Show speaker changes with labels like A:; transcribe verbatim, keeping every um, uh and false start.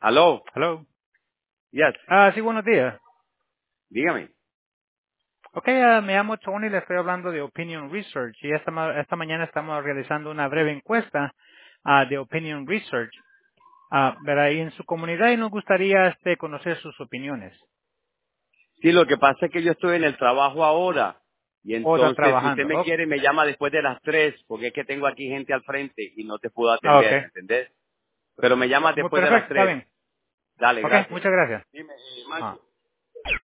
A: Aló,
B: Hello.
A: yes,
B: Ah, sí, buenos días.
A: dígame.
B: Ok, ah, me llamo Tony, le estoy hablando de Opinion Research y esta, ma- esta mañana estamos realizando una breve encuesta ah, de Opinion Research. Ah, ¿verdad? Y en su comunidad y nos gustaría este, conocer sus opiniones.
A: Sí, lo que pasa es que yo estoy en el trabajo ahora y
B: O está
A: entonces si usted
B: trabajando.
A: me
B: Oh,
A: quiere me llama después de las tres porque es que tengo aquí gente al frente y no te puedo
B: ah, ok.
A: atender, ¿me entendés? Pero me llama
B: Muy
A: después de las
B: perfecto, está
A: tres.
B: bien.
A: Dale,
B: Ok,
A: gracias.
B: muchas gracias.
A: Dime, eh,
B: Ah.
A: Marco.